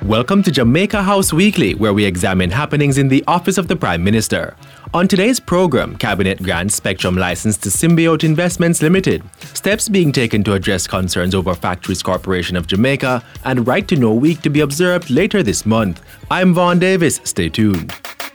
Welcome to Jamaica House Weekly, where we examine happenings in the Office of the Prime Minister. On today's program, Cabinet grants spectrum license to Symbiote Investments Limited, steps being taken to address concerns over Factories Corporation of Jamaica, and Right to Know Week to be observed later this month. I'm Vaughn Davis. Stay tuned.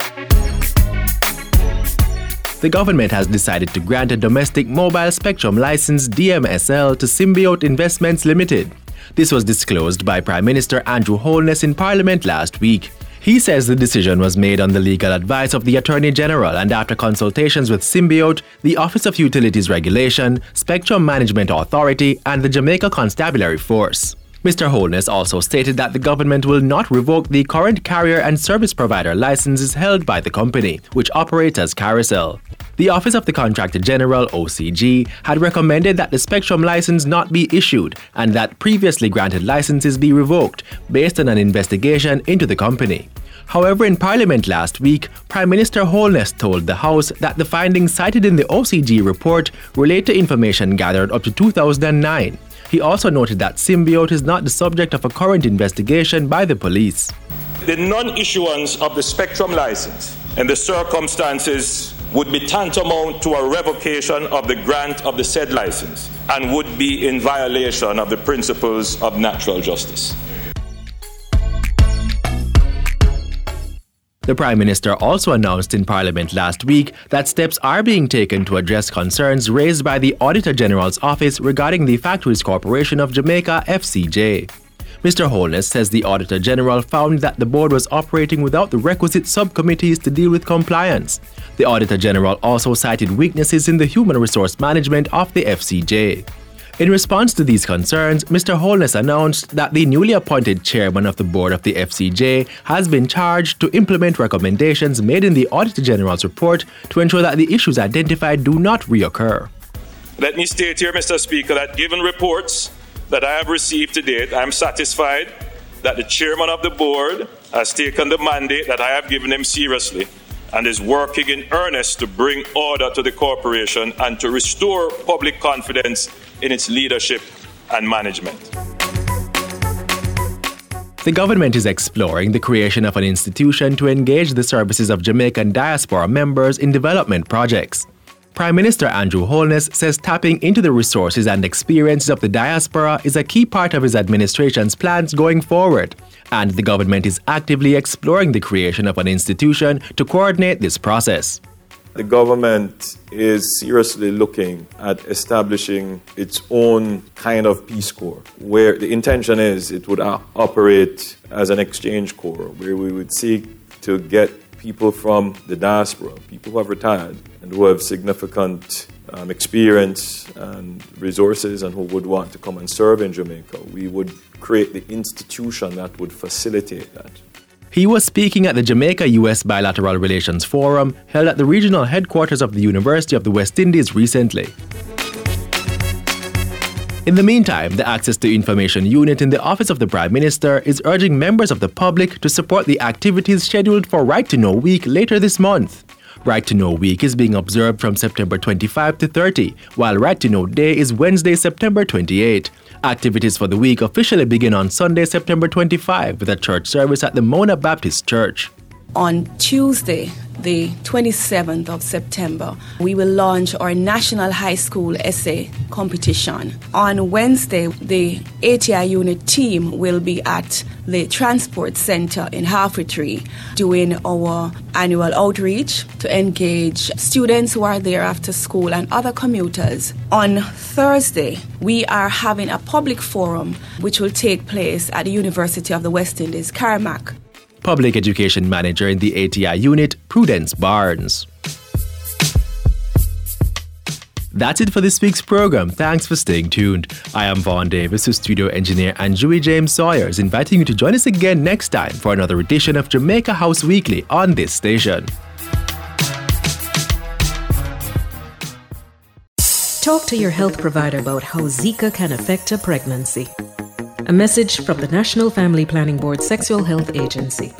The government has decided to grant a domestic mobile spectrum license DMSL to Symbiote Investments Limited. This was disclosed by Prime Minister Andrew Holness in Parliament last week. He says the decision was made on the legal advice of the Attorney General and after consultations with Symbiote, the Office of Utilities Regulation, Spectrum Management Authority, and the Jamaica Constabulary Force. Mr. Holness also stated that the government will not revoke the current carrier and service provider licenses held by the company, which operates as Carousel. The Office of the Contractor General, OCG, had recommended that the spectrum license not be issued and that previously granted licenses be revoked based on an investigation into the company. However, in Parliament last week, Prime Minister Holness told the House that the findings cited in the OCG report relate to information gathered up to 2009. He also noted that Symbiote is not the subject of a current investigation by the police. The non-issuance of the spectrum license and the circumstances would be tantamount to a revocation of the grant of the said license and would be in violation of the principles of natural justice. The Prime Minister also announced in Parliament last week that steps are being taken to address concerns raised by the Auditor General's Office regarding the Factories Corporation of Jamaica, FCJ. Mr. Holness says the Auditor General found that the board was operating without the requisite subcommittees to deal with compliance. The Auditor General also cited weaknesses in the human resource management of the FCJ. In response to these concerns, Mr. Holness announced that the newly appointed chairman of the board of the FCJ has been charged to implement recommendations made in the Auditor General's report to ensure that the issues identified do not reoccur. Let me state here, Mr. Speaker, that given reports that I have received to date, I am satisfied that the chairman of the board has taken the mandate that I have given him seriously and is working in earnest to bring order to the corporation and to restore public confidence in its leadership and management. The government is exploring the creation of an institution to engage the services of Jamaican diaspora members in development projects. Prime Minister Andrew Holness says tapping into the resources and experiences of the diaspora is a key part of his administration's plans going forward, and the government is actively exploring the creation of an institution to coordinate this process. The government is seriously looking at establishing its own kind of Peace Corps, where the intention is it would operate as an exchange corps, where we would seek to get people from the diaspora, people who have retired and who have significant experience and resources and who would want to come and serve in Jamaica. We would create the institution that would facilitate that. He was speaking at the Jamaica-US Bilateral Relations Forum held at the regional headquarters of the University of the West Indies recently. In the meantime, the Access to Information Unit in the Office of the Prime Minister is urging members of the public to support the activities scheduled for Right to Know Week later this month. Right to Know Week is being observed from September 25 to 30, while Right to Know Day is Wednesday, September 28. Activities for the week officially begin on Sunday, September 25, with a church service at the Mona Baptist Church. On Tuesday, the 27th of September, we will launch our National High School Essay Competition. On Wednesday, the ATI unit team will be at the Transport Center in Halfway doing our annual outreach to engage students who are there after school and other commuters. On Thursday, we are having a public forum which will take place at the University of the West Indies, Carmack. Public Education Manager in the ATI unit, Prudence Barnes. That's it for this week's program. Thanks for staying tuned. I am Vaughn Davis, whose studio engineer and Joey James Sawyers, inviting you to join us again next time for another edition of Jamaica House Weekly on this station. Talk to your health provider about how Zika can affect a pregnancy. A message from the National Family Planning Board Sexual Health Agency.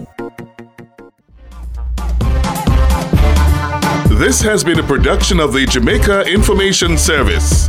This has been a production of the Jamaica Information Service.